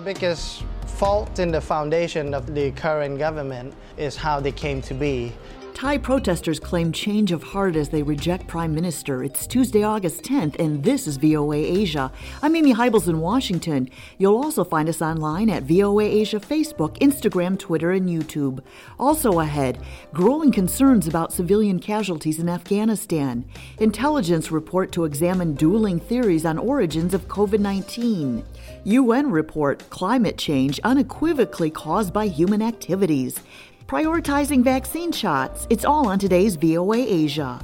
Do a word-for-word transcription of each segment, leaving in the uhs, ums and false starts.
The biggest fault in the foundation of the current government is how they came to be. Thai protesters claim change of heart as they reject Prime Minister. It's Tuesday, August tenth, and this is V O A Asia. I'm Amy Heibels in Washington. You'll also find us online at V O A Asia Facebook, Instagram, Twitter, and YouTube. Also ahead, growing concerns about civilian casualties in Afghanistan. Intelligence report to examine dueling theories on origins of covid nineteen. U N report, climate change unequivocally caused by human activities. Prioritizing vaccine shots. It's all on today's V O A Asia.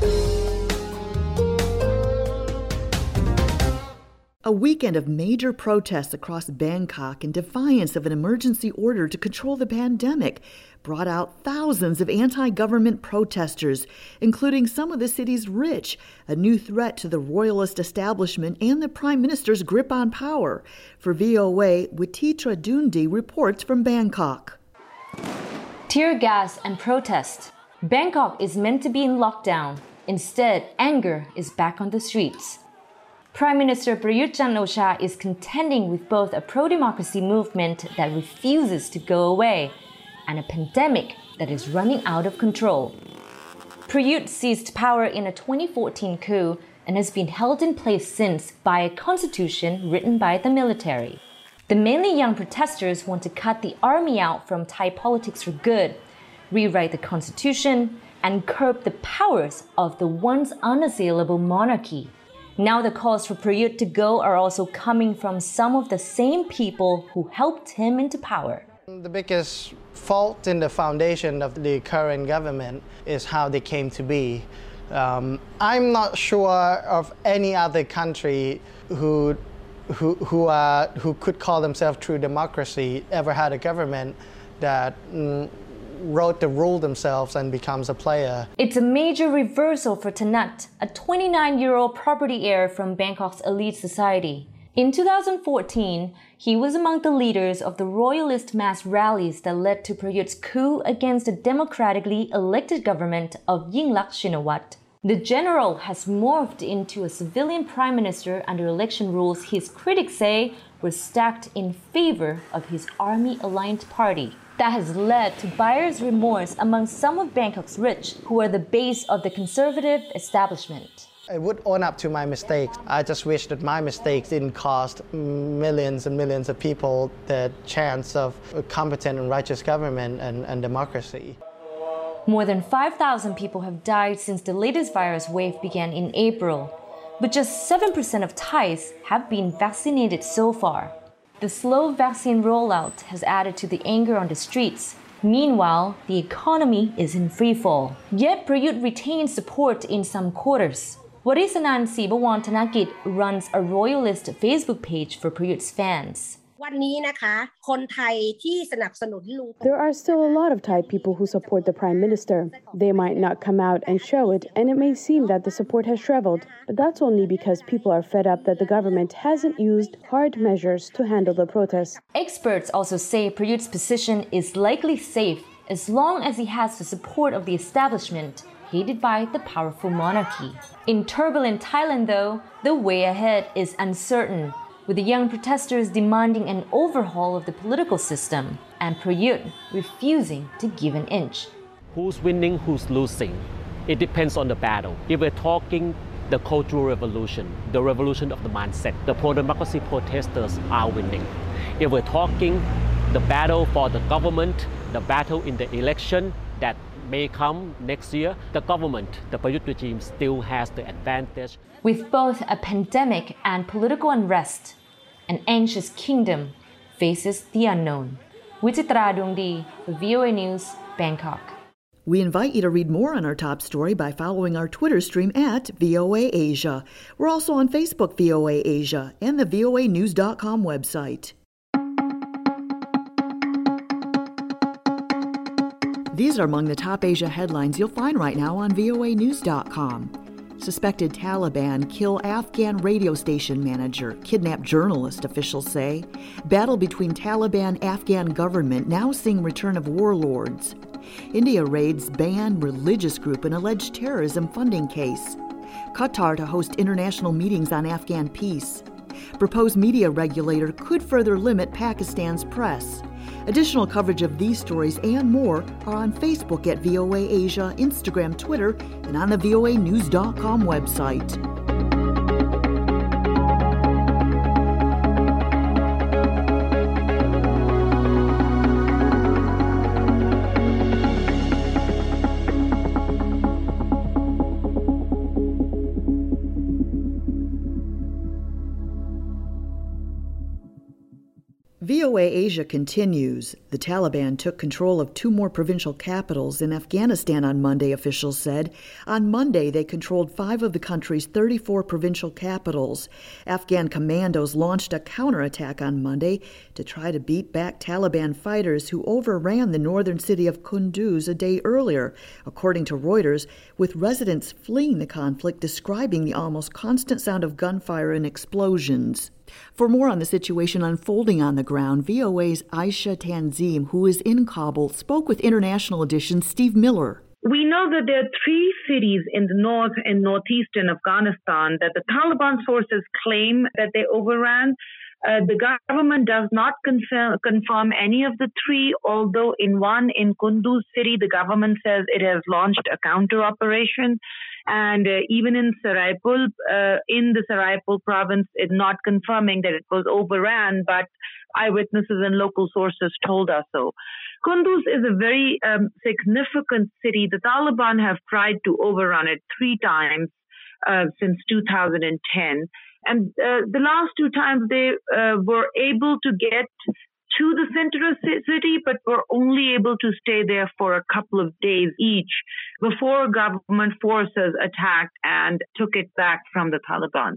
A weekend of major protests across Bangkok in defiance of an emergency order to control the pandemic brought out thousands of anti-government protesters, including some of the city's rich, a new threat to the royalist establishment and the Prime Minister's grip on power. For V O A, Wititra Dundi reports from Bangkok. Tear gas and protest. Bangkok is meant to be in lockdown. Instead, anger is back on the streets. Prime Minister Prayut Chan-o-cha is contending with both a pro-democracy movement that refuses to go away and a pandemic that is running out of control. Prayut seized power in a twenty fourteen coup and has been held in place since by a constitution written by the military. The mainly young protesters want to cut the army out from Thai politics for good, rewrite the constitution, and curb the powers of the once unassailable monarchy. Now the calls for Prayut to go are also coming from some of the same people who helped him into power. The biggest fault in the foundation of the current government is how they came to be. Um, I'm not sure of any other country who who who, uh, who could call themselves true democracy ever had a government that mm, wrote the rule themselves and becomes a player. It's a major reversal for Thanat, a twenty-nine-year-old property heir from Bangkok's elite society. In two thousand fourteen, he was among the leaders of the royalist mass rallies that led to Prayut's coup against the democratically elected government of Yingluck Shinawatra. The general has morphed into a civilian prime minister under election rules his critics say were stacked in favor of his army-aligned party. That has led to buyer's remorse among some of Bangkok's rich, who are the base of the conservative establishment. I would own up to my mistakes. I just wish that my mistakes didn't cost millions and millions of people the chance of a competent and righteous government and, and democracy. More than five thousand people have died since the latest virus wave began in April, but just seven percent of Thais have been vaccinated so far. The slow vaccine rollout has added to the anger on the streets. Meanwhile, the economy is in freefall. Yet Prayut retains support in some quarters. Warisanan Sibawan Thanakit runs a royalist Facebook page for Prayut's fans. There are still a lot of Thai people who support the Prime Minister. They might not come out and show it, and it may seem that the support has shriveled, but that's only because people are fed up that the government hasn't used hard measures to handle the protests. Experts also say Prayut's position is likely safe as long as he has the support of the establishment, hated by the powerful monarchy. In turbulent Thailand, though, the way ahead is uncertain, with the young protesters demanding an overhaul of the political system and Prayut refusing to give an inch. Who's winning, who's losing? It depends on the battle. If we're talking the cultural revolution, the revolution of the mindset, the pro-democracy protesters are winning. If we're talking the battle for the government, the battle in the election that may come next year, the government, the Prayut regime still has the advantage. With both a pandemic and political unrest, an anxious kingdom faces the unknown. Wititra Dundi for V O A News, Bangkok. We invite you to read more on our top story by following our Twitter stream at V O A Asia. We're also on Facebook V O A Asia and the V O A news dot com website. These are among the top Asia headlines you'll find right now on V O A news dot com. Suspected Taliban kill Afghan radio station manager, kidnap journalist, officials say. Battle between Taliban Afghan government now seeing return of warlords. India raids banned religious group in alleged terrorism funding case. Qatar to host international meetings on Afghan peace. Proposed media regulator could further limit Pakistan's press. Additional coverage of these stories and more are on Facebook at V O A Asia, Instagram, Twitter, and on the V O A news dot com website. V O A Asia continues. The Taliban took control of two more provincial capitals in Afghanistan on Monday, officials said. On Monday, they controlled five of the country's thirty-four provincial capitals. Afghan commandos launched a counterattack on Monday to try to beat back Taliban fighters who overran the northern city of Kunduz a day earlier, according to Reuters, with residents fleeing the conflict describing the almost constant sound of gunfire and explosions. For more on the situation unfolding on the ground, V O A's Aisha Tanzim, who is in Kabul, spoke with International Edition's Steve Miller. We know that there are three cities in the north and northeastern Afghanistan that the Taliban sources claim that they overran. Uh, the government does not confirm, confirm any of the three, although in one, in Kunduz city, the government says it has launched a counter operation. And uh, even in Saraipul, uh, in the Saraipul province, it's not confirming that it was overran, but eyewitnesses and local sources told us so. Kunduz is a very um, significant city. The Taliban have tried to overrun it three times uh, since two thousand ten. And uh, the last two times they uh, were able to get to the center of the city, but were only able to stay there for a couple of days each before government forces attacked and took it back from the Taliban.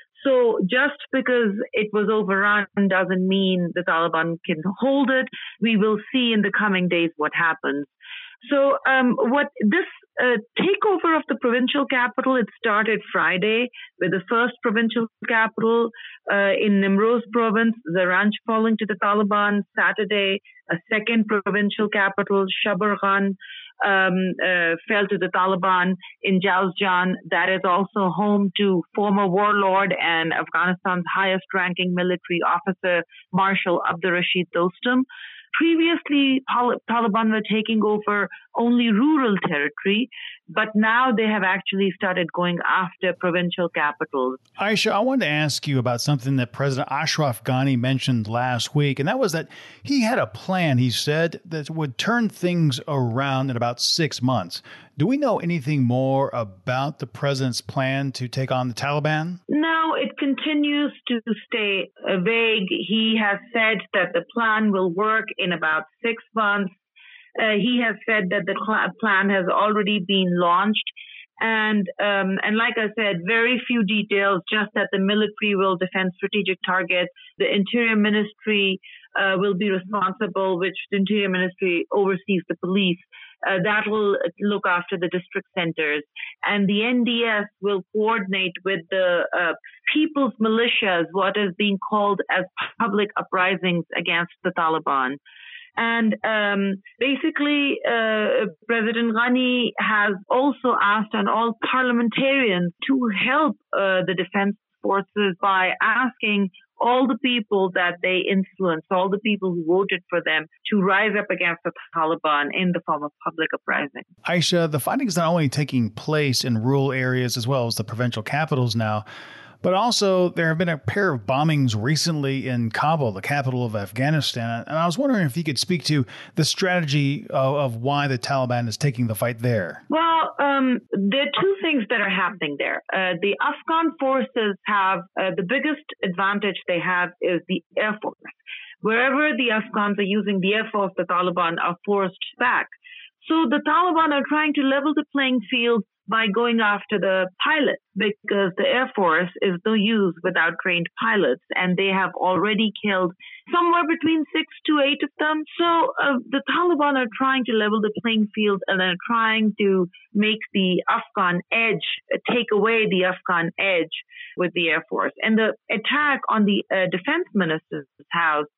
So just because it was overrun doesn't mean the Taliban can hold it. We will see in the coming days what happens. So um, what this uh, takeover of the provincial capital, it started Friday with the first provincial capital uh, in Nimroz province, Zaranj falling to the Taliban. Saturday, a second provincial capital, Shabargan, um, uh, fell to the Taliban in Jawzjan. That is also home to former warlord and Afghanistan's highest-ranking military officer, Marshal Abdurrashid Dostum. Previously, Taliban were taking over only rural territory, but now they have actually started going after provincial capitals. Aisha, I wanted to ask you about something that President Ashraf Ghani mentioned last week, and that was that he had a plan, he said, that would turn things around in about six months. Do we know anything more about the president's plan to take on the Taliban? No, it continues to stay vague. He has said that the plan will work in about six months. Uh, he has said that the plan has already been launched. And um, and like I said, very few details, just that the military will defend strategic targets. The Interior Ministry uh, will be responsible, which the Interior Ministry oversees the police. Uh, that will look after the district centers. And the N D S will coordinate with the uh, people's militias, what is being called as public uprisings against the Taliban. And um, basically, uh, President Ghani has also asked on all parliamentarians to help uh, the defense forces by asking all the people that they influence, all the people who voted for them, to rise up against the Taliban in the form of public uprising. Aisha, the fighting is not only taking place in rural areas as well as the provincial capitals now, but also there have been a pair of bombings recently in Kabul, the capital of Afghanistan. And I was wondering if you could speak to the strategy of, of why the Taliban is taking the fight there. Well, um, there are two things that are happening there. Uh, the Afghan forces have, uh, the biggest advantage they have is the Air Force. Wherever the Afghans are using the Air Force, the Taliban are forced back. So the Taliban are trying to level the playing field by going after the pilots, because the Air Force is no use without trained pilots, and they have already killed somewhere between six to eight of them. So uh, the Taliban are trying to level the playing field and are trying to make the Afghan edge, uh, take away the Afghan edge with the Air Force. And the attack on the uh, defense minister's house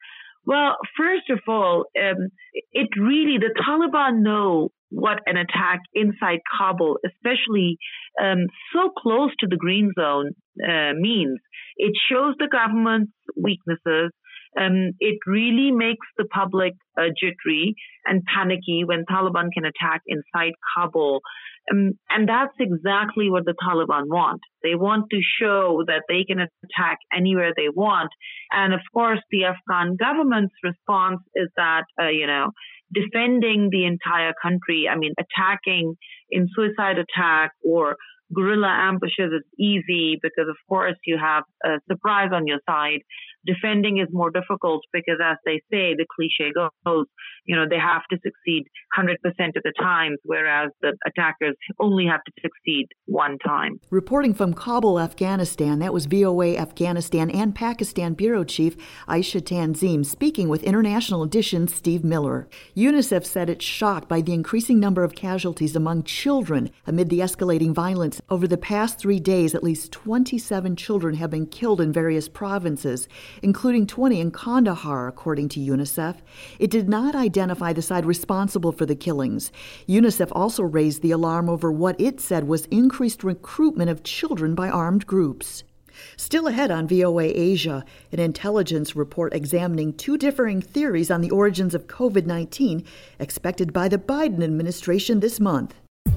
Well, first of all, um, it really, the Taliban know what an attack inside Kabul, especially um, so close to the green zone, uh, means. It shows the government's weaknesses. Um, it really makes the public uh, jittery and panicky when Taliban can attack inside Kabul. Um, and that's exactly what the Taliban want. They want to show that they can attack anywhere they want. And of course, the Afghan government's response is that, uh, you know, defending the entire country, I mean, attacking in suicide attack or guerrilla ambushes is easy because, of course, you have a surprise on your side. Defending is more difficult because, as they say, the cliche goes, you know, they have to succeed one hundred percent of the time, whereas the attackers only have to succeed one time. Reporting from Kabul, Afghanistan, that was V O A Afghanistan and Pakistan Bureau Chief Aisha Tanzim speaking with International Edition's Steve Miller. UNICEF said it's shocked by the increasing number of casualties among children amid the escalating violence. Over the past three days, at least twenty-seven children have been killed in various provinces, including twenty in Kandahar, according to UNICEF. It did not identify the side responsible for the killings. UNICEF also raised the alarm over what it said was increased recruitment of children by armed groups. Still ahead on V O A Asia, an intelligence report examining two differing theories on the origins of COVID nineteen expected by the Biden administration this month.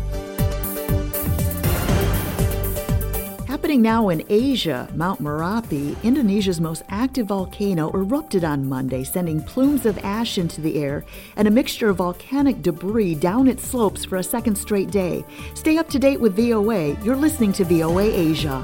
Happening now in Asia, Mount Merapi, Indonesia's most active volcano, erupted on Monday, sending plumes of ash into the air and a mixture of volcanic debris down its slopes for a second straight day. Stay up to date with V O A. You're listening to V O A Asia.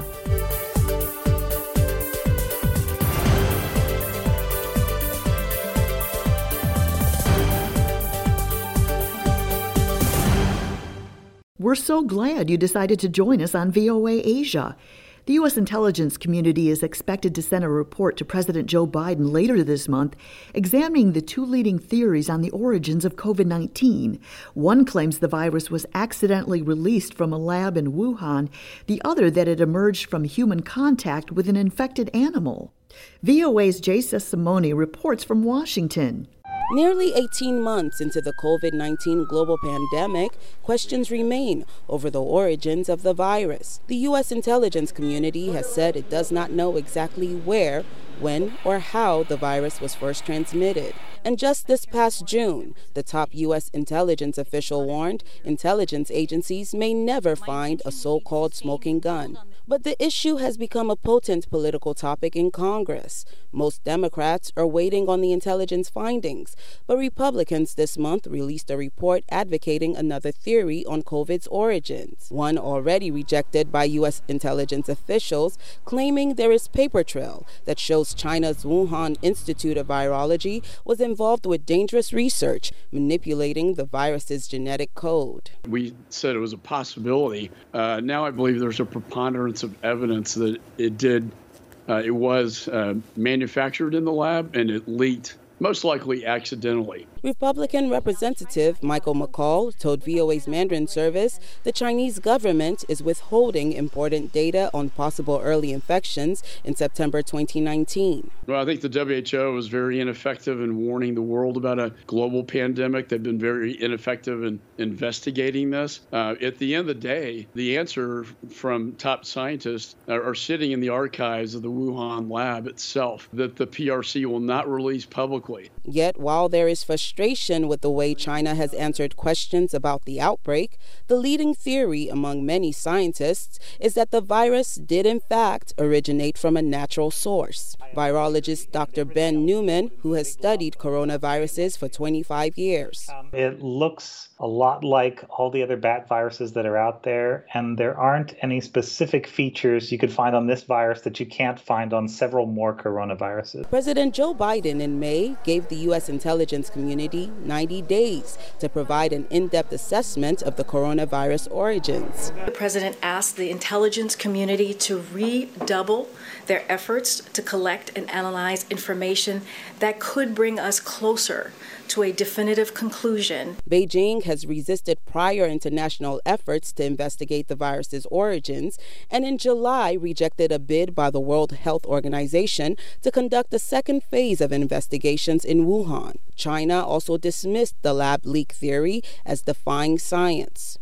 We're so glad you decided to join us on V O A Asia. The U S intelligence community is expected to send a report to President Joe Biden later this month examining the two leading theories on the origins of COVID nineteen. One claims the virus was accidentally released from a lab in Wuhan, the other that it emerged from human contact with an infected animal. V O A's Jaysa Simone reports from Washington. Nearly eighteen months into the COVID nineteen global pandemic, questions remain over the origins of the virus. The U S intelligence community has said it does not know exactly where, when, or how the virus was first transmitted. And just this past June, the top U S intelligence official warned intelligence agencies may never find a so-called smoking gun. But the issue has become a potent political topic in Congress. Most Democrats are waiting on the intelligence findings, but Republicans this month released a report advocating another theory on COVID's origins, one already rejected by U S intelligence officials, claiming there is paper trail that shows China's Wuhan Institute of Virology was involved with dangerous research, manipulating the virus's genetic code. We said it was a possibility. Uh, now I believe there's a preponderance of evidence that it did, uh, it was uh, manufactured in the lab and it leaked, most likely accidentally. Republican Representative Michael McCaul told V O A's Mandarin service the Chinese government is withholding important data on possible early infections in September twenty nineteen. Well, I think the W H O was very ineffective in warning the world about a global pandemic. They've been very ineffective in investigating this. Uh, at the end of the day, the answer from top scientists are, are sitting in the archives of the Wuhan lab itself that the P R C will not release publicly. Yet, while there is frustration with the way China has answered questions about the outbreak, the leading theory among many scientists is that the virus did in fact originate from a natural source. Virologist Doctor Ben Newman, who has studied coronaviruses for twenty-five years. Um, it looks a lot like all the other bat viruses that are out there, and there aren't any specific features you could find on this virus that you can't find on several more coronaviruses. President Joe Biden in May gave the U S intelligence community community ninety days to provide an in-depth assessment of the coronavirus origins. The president asked the intelligence community to redouble their efforts to collect and analyze information that could bring us closer to a definitive conclusion. Beijing has resisted prior international efforts to investigate the virus's origins, and in July rejected a bid by the World Health Organization to conduct a second phase of investigations in Wuhan. China also dismissed the lab leak theory as defying science.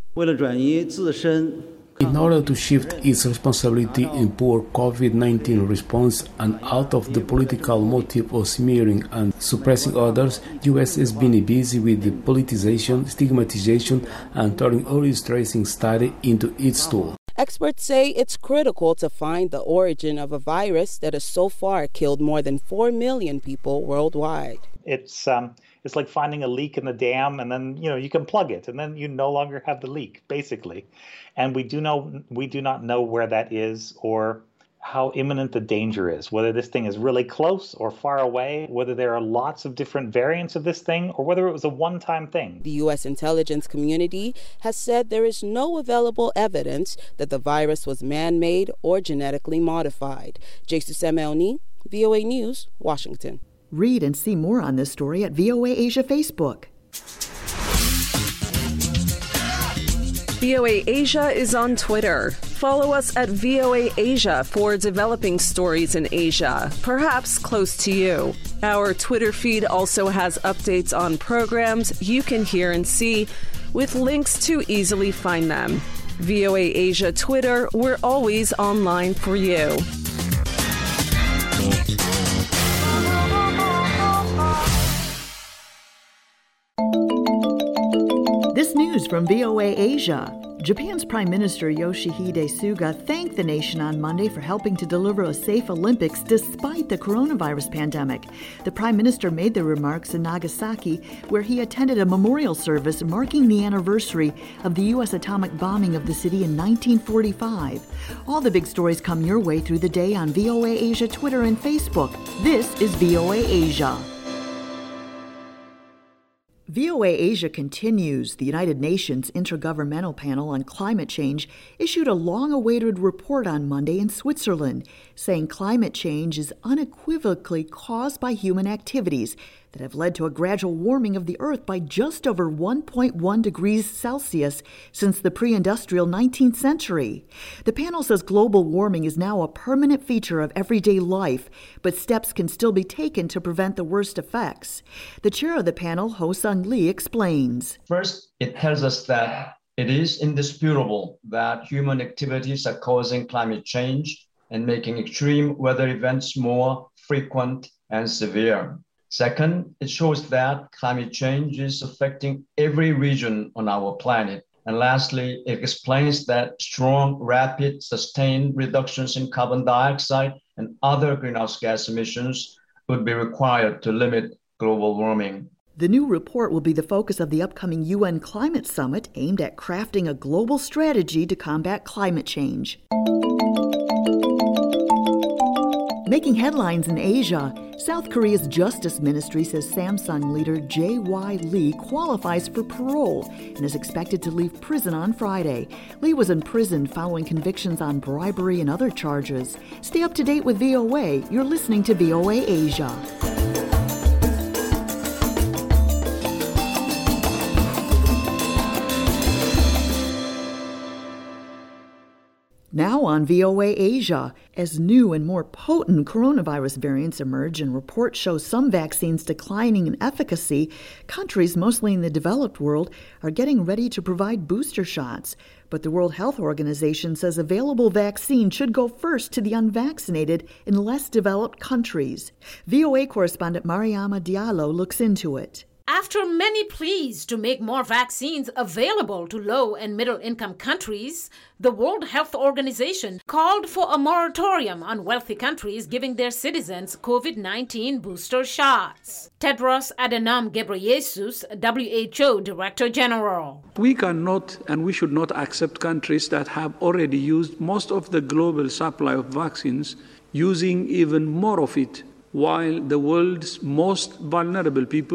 In order to shift its responsibility in poor COVID nineteen response and out of the political motive of smearing and suppressing others, the U S has been busy with the politicization, stigmatization, and turning all its tracing study into its tool. Experts say it's critical to find the origin of a virus that has so far killed more than four million people worldwide. It's um, it's like finding a leak in the dam, and then you know you can plug it, and then you no longer have the leak, basically. And we do know we do not know where that is or how imminent the danger is, whether this thing is really close or far away, whether there are lots of different variants of this thing, or whether it was a one-time thing. The U S intelligence community has said there is no available evidence that the virus was man-made or genetically modified. Jesus Emelny, V O A News, Washington. Read and see more on this story at V O A Asia Facebook. V O A Asia is on Twitter. Follow us at V O A Asia for developing stories in Asia, perhaps close to you. Our Twitter feed also has updates on programs you can hear and see, with links to easily find them. V O A Asia Twitter, we're always online for you. This news from V O A Asia. Japan's Prime Minister Yoshihide Suga thanked the nation on Monday for helping to deliver a safe Olympics despite the coronavirus pandemic. The Prime Minister made the remarks in Nagasaki, where he attended a memorial service marking the anniversary of the U S atomic bombing of the city in nineteen forty-five. All the big stories come your way through the day on V O A Asia Twitter and Facebook. This is V O A Asia. V O A Asia continues. The United Nations Intergovernmental Panel on Climate Change issued a long-awaited report on Monday in Switzerland, saying climate change is unequivocally caused by human activities that have led to a gradual warming of the Earth by just over one point one degrees Celsius since the pre-industrial nineteenth century. The panel says global warming is now a permanent feature of everyday life, but steps can still be taken to prevent the worst effects. The chair of the panel, Ho Sung Lee, explains. First, it tells us that it is indisputable that human activities are causing climate change and making extreme weather events more frequent and severe. Second, it shows that climate change is affecting every region on our planet. And lastly, it explains that strong, rapid, sustained reductions in carbon dioxide and other greenhouse gas emissions would be required to limit global warming. The new report will be the focus of the upcoming U N Climate Summit aimed at crafting a global strategy to combat climate change. Making headlines in Asia, South Korea's Justice Ministry says Samsung leader Jae Y Lee qualifies for parole and is expected to leave prison on Friday. Lee was imprisoned following convictions on bribery and other charges. Stay up to date with V O A. You're listening to V O A Asia. Now on V O A Asia, as new and more potent coronavirus variants emerge and reports show some vaccines declining in efficacy, countries, mostly in the developed world, are getting ready to provide booster shots. But the World Health Organization says available vaccine should go first to the unvaccinated in less developed countries. V O A correspondent Mariama Diallo looks into it. After many pleas to make more vaccines available to low and middle income countries, the World Health Organization called for a moratorium on wealthy countries giving their citizens COVID nineteen booster shots. Tedros Adhanom Ghebreyesus, W H O Director General. We cannot and we should not accept countries that have already used most of the global supply of vaccines, using even more of it, while the world's most vulnerable people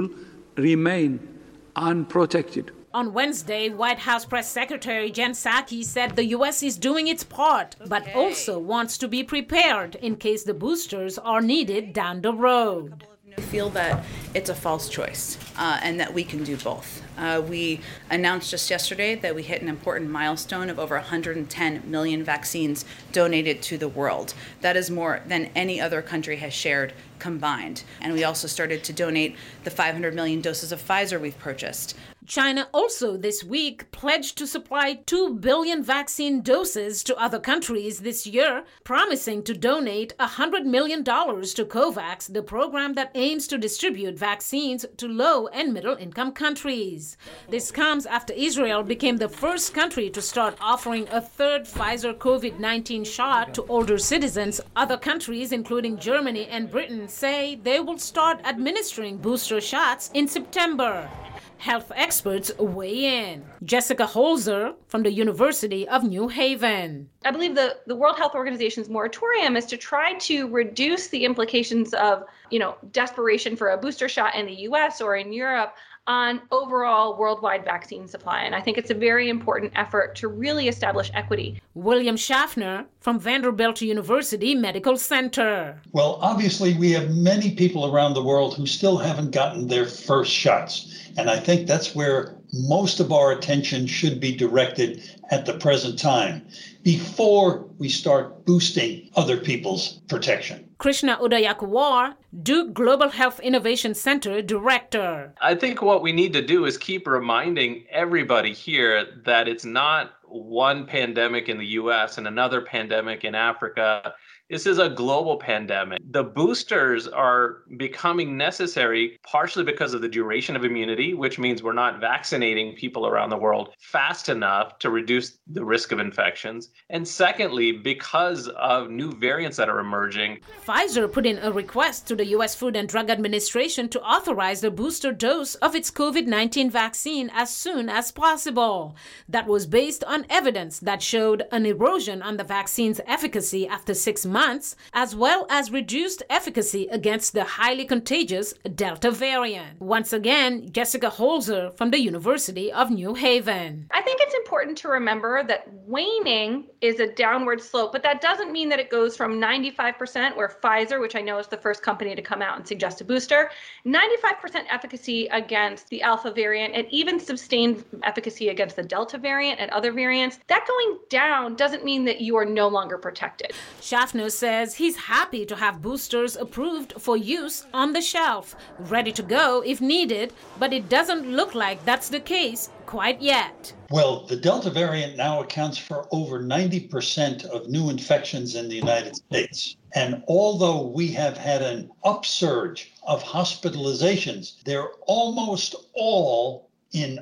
remain unprotected. On Wednesday, White House Press Secretary Jen Psaki said the U S is doing its part, but also wants to be prepared in case the boosters are needed down the road. I feel that it's a false choice uh, and that we can do both. Uh, we announced just yesterday that we hit an important milestone of over one hundred ten million vaccines donated to the world. That is more than any other country has shared combined. And we also started to donate the five hundred million doses of Pfizer we've purchased. China also this week pledged to supply two billion vaccine doses to other countries this year, promising to donate one hundred million dollars to COVAX, the program that aims to distribute vaccines to low and middle income countries. This comes after Israel became the first country to start offering a third Pfizer COVID nineteen shot to older citizens. Other countries, including Germany and Britain, say they will start administering booster shots in September. Health experts weigh in. Jessica Holzer from the University of New Haven. I believe the, the World Health Organization's moratorium is to try to reduce the implications of, you know, desperation for a booster shot in the U S or in Europe on overall worldwide vaccine supply. And I think it's a very important effort to really establish equity. William Schaffner from Vanderbilt University Medical Center. Well, obviously, we have many people around the world who still haven't gotten their first shots. And I think that's where most of our attention should be directed at the present time, before we start boosting other people's protection. Krishna Udayakuwar, Duke Global Health Innovation Center Director. I think what we need to do is keep reminding everybody here that it's not one pandemic in the U S and another pandemic in Africa. This is a global pandemic. The boosters are becoming necessary partially because of the duration of immunity, which means we're not vaccinating people around the world fast enough to reduce the risk of infections. And secondly, because of new variants that are emerging. Pfizer put in a request to the U S Food and Drug Administration to authorize the booster dose of its COVID nineteen vaccine as soon as possible. That was based on evidence that showed an erosion on the vaccine's efficacy after six months. Months, as well as reduced efficacy against the highly contagious Delta variant. Once again, Jessica Holzer from the University of New Haven. I think it's important to remember that waning is a downward slope, but that doesn't mean that it goes from ninety-five percent, where Pfizer, which I know is the first company to come out and suggest a booster, ninety-five percent efficacy against the Alpha variant and even sustained efficacy against the Delta variant and other variants. That going down doesn't mean that you are no longer protected. Schaffner says he's happy to have boosters approved for use on the shelf, ready to go if needed, but it doesn't look like that's the case quite yet. Well, the Delta variant now accounts for over ninety percent of new infections in the United States. And although we have had an upsurge of hospitalizations, they're almost all in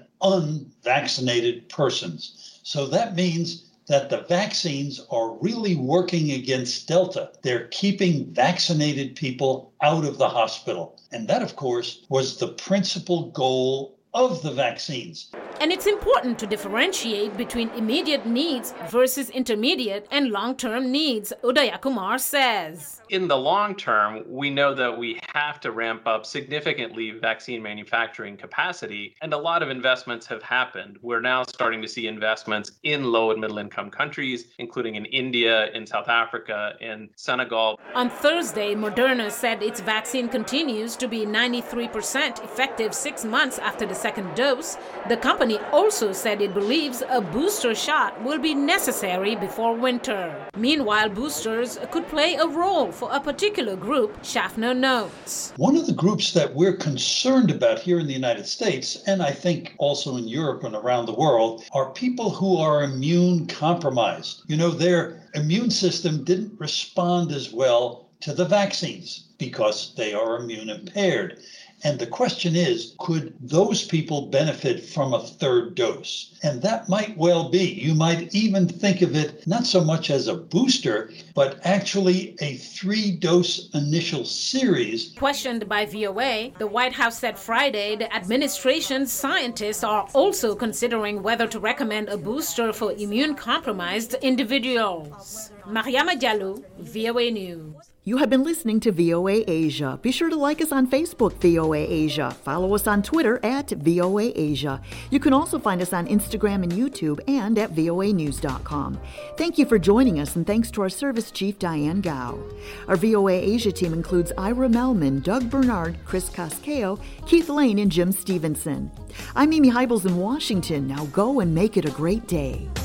unvaccinated persons. So that means that the vaccines are really working against Delta. They're keeping vaccinated people out of the hospital. And that, of course, was the principal goal of the vaccines. And it's important to differentiate between immediate needs versus intermediate and long-term needs, Udayakumar says. In the long term, we know that we have to ramp up significantly vaccine manufacturing capacity, and a lot of investments have happened. We're now starting to see investments in low and middle income countries, including in India, in South Africa, in Senegal. On Thursday, Moderna said its vaccine continues to be ninety-three percent effective six months after the second dose. The company also said it believes a booster shot will be necessary before winter. Meanwhile, boosters could play a role for a particular group, Schaffner notes. One of the groups that we're concerned about here in the United States, and I think also in Europe and around the world, are people who are immune compromised. You know, their immune system didn't respond as well to the vaccines because they are immune impaired. And the question is, could those people benefit from a third dose? And that might well be. You might even think of it not so much as a booster, but actually a three-dose initial series. Questioned by V O A, the White House said Friday the administration's scientists are also considering whether to recommend a booster for immune-compromised individuals. Mariama Diallo, V O A News. You have been listening to V O A Asia. Be sure to like us on Facebook, V O A Asia. Follow us on Twitter at V O A Asia. You can also find us on Instagram and YouTube and at V O A news dot com. Thank you for joining us, and thanks to our service chief, Diane Gao. Our V O A Asia team includes Ira Melman, Doug Bernard, Chris Casqueo, Keith Lane, and Jim Stevenson. I'm Mimi Heibels in Washington. Now go and make it a great day.